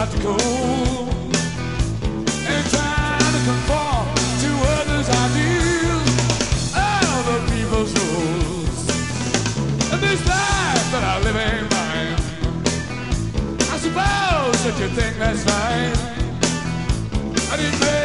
logical and trying to conform to others' ideals of the people's rules. And this life that I live ain't mine. I suppose that you think that's fine. I didn't play